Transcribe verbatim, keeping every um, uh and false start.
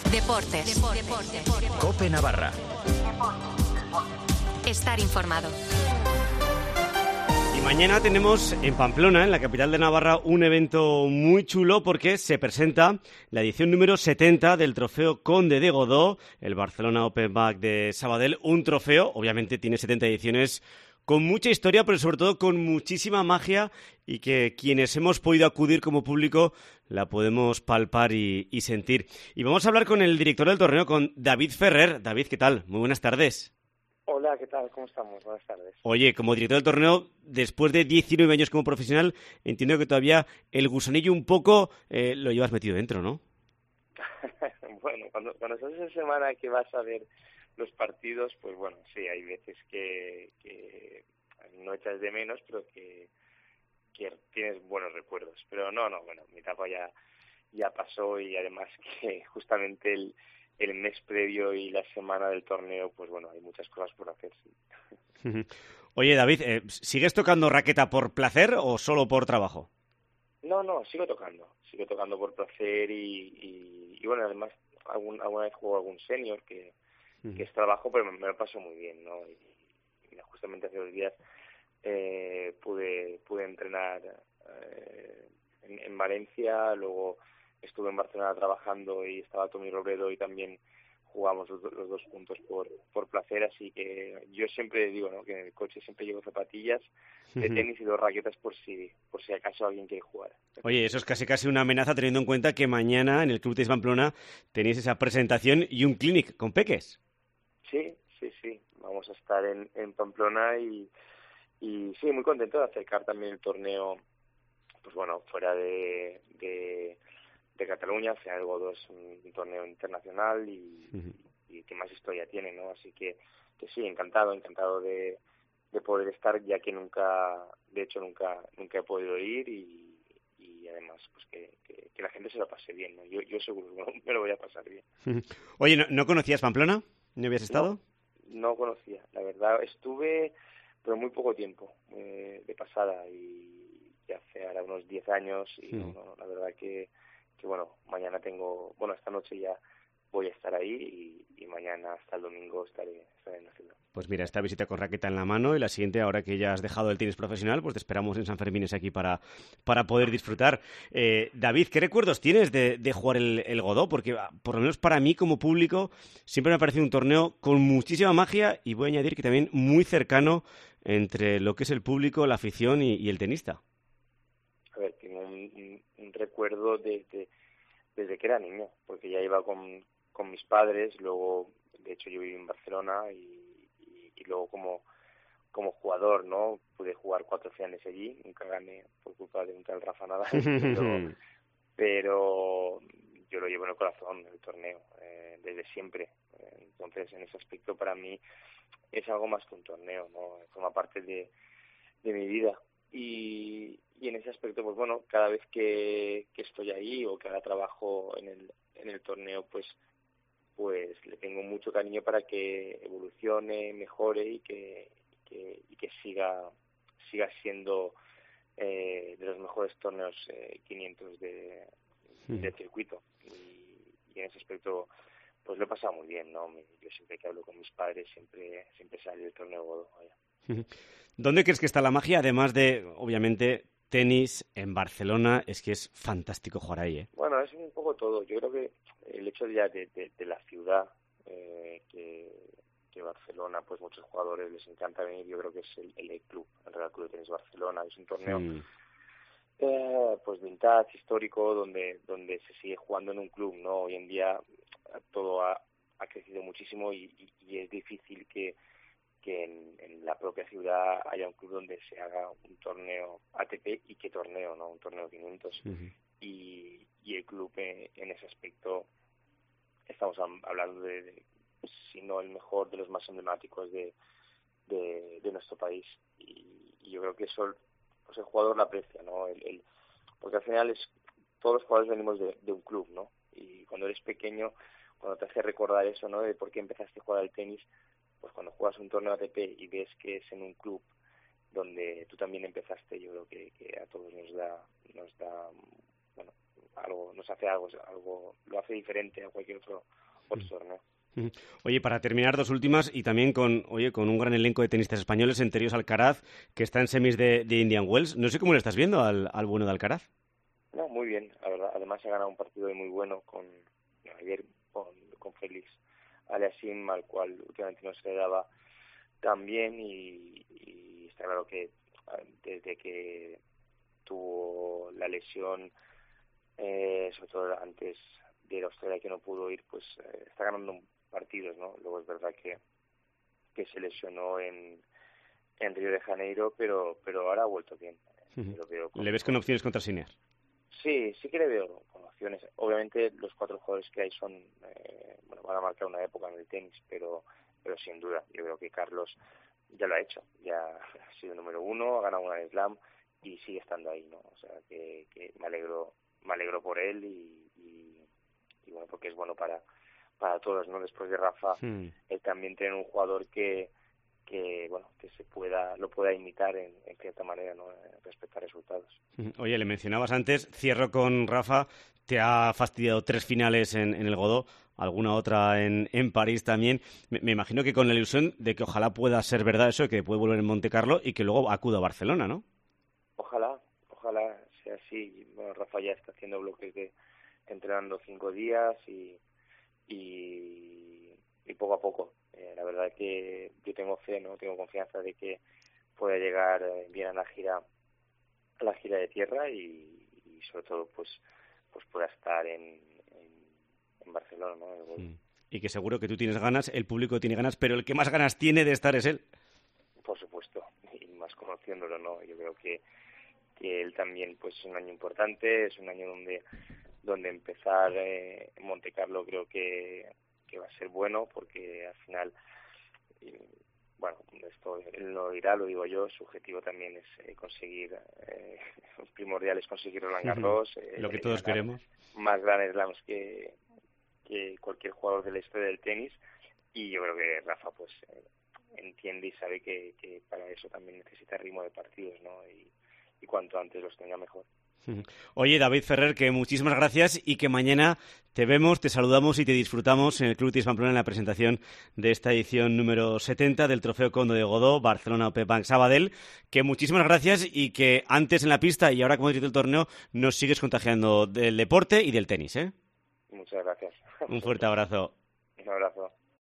Deportes. Deportes. COPE Navarra. Estar informado. Y mañana tenemos en Pamplona, en la capital de Navarra, un evento muy chulo porque se presenta la edición número setenta del Trofeo Conde de Godó, el Barcelona Open Bag de Sabadell. Un trofeo, obviamente tiene setenta ediciones, con mucha historia, pero sobre todo con muchísima magia, y que quienes hemos podido acudir como público la podemos palpar y, y sentir. Y vamos a hablar con el director del torneo, con David Ferrer. David, ¿qué tal? Muy buenas tardes. Hola, ¿qué tal? ¿Cómo estamos? Buenas tardes. Oye, como director del torneo, después de diecinueve años como profesional, entiendo que todavía el gusanillo un poco eh, lo llevas metido dentro, ¿no? Bueno, cuando, cuando estás esa semana que vas a ver los partidos, pues bueno, sí, hay veces que, que no echas de menos, pero que, que tienes buenos recuerdos. Pero no, no, bueno, mi etapa ya, ya pasó, y además que justamente el, el mes previo y la semana del torneo, pues bueno, hay muchas cosas por hacer, sí. Oye, David, eh, ¿sigues tocando raqueta por placer o solo por trabajo? No, no, sigo tocando, sigo tocando por placer y, y, y bueno, además algún, alguna vez juego algún senior que, uh-huh. que es trabajo, pero me, me lo paso muy bien, ¿no? Y, y justamente hace dos días eh, pude pude entrenar eh, en, en Valencia, luego estuve en Barcelona trabajando y estaba Tommy Robredo y también jugamos los, los dos juntos por por placer, así que yo siempre digo, ¿no?, que en el coche siempre llevo zapatillas de tenis y dos raquetas por si por si acaso alguien quiere jugar. Oye, eso es casi casi una amenaza, teniendo en cuenta que mañana en el Club Tenis Pamplona tenéis esa presentación y un clinic con peques. Sí, sí, sí, vamos a estar en, en Pamplona y, y sí, muy contento de acercar también el torneo, pues bueno, fuera de, de, de Cataluña. Al final el Godó es un, un torneo internacional y, uh-huh. y que más historia tiene, ¿no? Así que, que sí, encantado, encantado de, de poder estar, ya que nunca, de hecho nunca nunca he podido ir, y, y además pues que, que, que la gente se lo pase bien, ¿no? Yo, yo seguro que me lo voy a pasar bien. Oye, ¿no, ¿no conocías Pamplona? ¿No habías estado? No, no conocía, la verdad. Estuve, pero muy poco tiempo, eh, de pasada, y, y hace ahora unos diez años, y mm. no, no, la verdad que, que, bueno, mañana tengo, bueno, esta noche ya voy a estar ahí, y, y mañana hasta el domingo estaré, estaré en la ciudad. Pues mira, esta visita con raqueta en la mano, y la siguiente, ahora que ya has dejado el tenis profesional, pues te esperamos en San Fermines aquí para, para poder disfrutar. Eh, David, ¿qué recuerdos tienes de, de jugar el, el Godó? Porque, por lo menos para mí como público, siempre me ha parecido un torneo con muchísima magia, y voy a añadir que también muy cercano entre lo que es el público, la afición y, y el tenista. A ver, tengo un, un, un recuerdo de, de, desde que era niño, porque ya iba con, con mis padres, luego, de hecho, yo viví en Barcelona, y y luego como como jugador, ¿no? Pude jugar cuatro finales allí, nunca gané por culpa de un tal Rafa Nadal, pero, pero yo lo llevo en el corazón, el torneo, eh, desde siempre. Entonces, en ese aspecto, para mí es algo más que un torneo, ¿no? Forma parte de, de mi vida. Y, y en ese aspecto, pues bueno, cada vez que, que estoy ahí o que ahora trabajo en el, en el torneo, pues pues le tengo mucho cariño para que evolucione, mejore y que, que, y que siga siga siendo eh, de los mejores torneos eh, quinientos de, del circuito. Y, y en ese aspecto pues lo he pasado muy bien, ¿no? Yo siempre que hablo con mis padres siempre siempre sale el torneo Godó. ¿Dónde crees que está la magia? Además de, obviamente, tenis en Barcelona, es que es fantástico jugar ahí, ¿eh? Bueno, es un poco todo. Yo creo que el hecho ya de, de, de la ciudad, eh, que, que Barcelona, pues muchos jugadores les encanta venir. Yo creo que es el, el club, el Real Club de Tenis Barcelona. Es un torneo mm. eh, pues vintage, histórico, donde donde se sigue jugando en un club, ¿no? Hoy en día todo ha, ha crecido muchísimo, y, y, y es difícil que que en, en la propia ciudad haya un club donde se haga un torneo A T P, y qué torneo, ¿no? Un torneo quinientos. Uh-huh. Y, y el club eh, en ese aspecto estamos hablando de, de, si no el mejor, de los más emblemáticos de, de, de nuestro país. Y, y yo creo que eso pues el jugador lo aprecia, ¿no? El, el, porque al final es todos los jugadores venimos de, de un club, ¿no? Y cuando eres pequeño, cuando te hace recordar eso, ¿no? De por qué empezaste a jugar al tenis, pues cuando juegas un torneo A T P y ves que es en un club donde tú también empezaste, yo creo que, que a todos nos da nos da bueno algo, nos hace algo, algo, lo hace diferente a cualquier otro, otro torneo. Oye, para terminar, dos últimas, y también con oye con un gran elenco de tenistas españoles, entre ellos Alcaraz, que está en semis de, de Indian Wells. No sé cómo le estás viendo al, al bueno de Alcaraz. No, muy bien, la verdad. Además ha ganado un partido muy bueno con ayer con, con Félix Aliassime, al cual últimamente no se le daba tan bien, y, y está claro que desde que tuvo la lesión, eh, sobre todo antes de la Australia que no pudo ir, pues eh, está ganando partidos, ¿no? Luego es verdad que que se lesionó en en Río de Janeiro, pero pero ahora ha vuelto bien. Uh-huh. Lo veo con, ¿Le ves con opciones contra Sinner? Sí, sí que le veo con opciones. Obviamente los cuatro jugadores que hay son eh, bueno, van a marcar una época en el tenis, pero pero sin duda yo creo que Carlos ya lo ha hecho, ya ha sido número uno, ha ganado una Slam y sigue estando ahí, ¿no? O sea que, que me alegro me alegro por él y, y, y bueno, porque es bueno para para todos, ¿no? Después de Rafa, hmm. él también tiene un jugador que que bueno que se pueda lo pueda imitar en, en cierta manera, ¿no? Respecto a resultados. Oye, le mencionabas antes, cierro con Rafa, te ha fastidiado tres finales en, en el Godó, alguna otra en, en París también. Me, me imagino que con la ilusión de que ojalá pueda ser verdad eso, que puede volver en Montecarlo y que luego acuda a Barcelona, ¿no? Ojalá, ojalá sea así. Bueno, Rafa ya está haciendo bloques de entrenando cinco días y y, y poco a poco. Eh, la verdad es que yo tengo fe, no tengo confianza de que pueda llegar bien a la gira a la gira de tierra y, y sobre todo pues pues pueda estar en, en, en Barcelona, ¿no? Mm. Y que seguro que tú tienes ganas, el público tiene ganas, pero el que más ganas tiene de estar es él. Por supuesto, y más conociéndolo, ¿no? Yo creo que que él también pues es un año importante, es un año donde donde empezar eh, en Montecarlo creo que, que va a ser bueno, porque al final, y, bueno, esto él lo dirá, lo digo yo, su objetivo también es eh, conseguir, eh, primordial es conseguir Roland Garros. Eh, lo que todos queremos. Más Grand Slams que, que cualquier jugador de la historia del tenis, y yo creo que Rafa pues eh, entiende y sabe que, que para eso también necesita ritmo de partidos, ¿no? Y, y cuanto antes los tenga mejor. Oye, David Ferrer, que muchísimas gracias y que mañana te vemos, te saludamos y te disfrutamos en el Club Tenis Pamplona en la presentación de esta edición número setenta del Trofeo Conde de Godó, Barcelona Open Bank Sabadell. Que muchísimas gracias y que antes en la pista y ahora como director del torneo nos sigues contagiando del deporte y del tenis, ¿eh? Muchas gracias. Un fuerte abrazo. Un abrazo.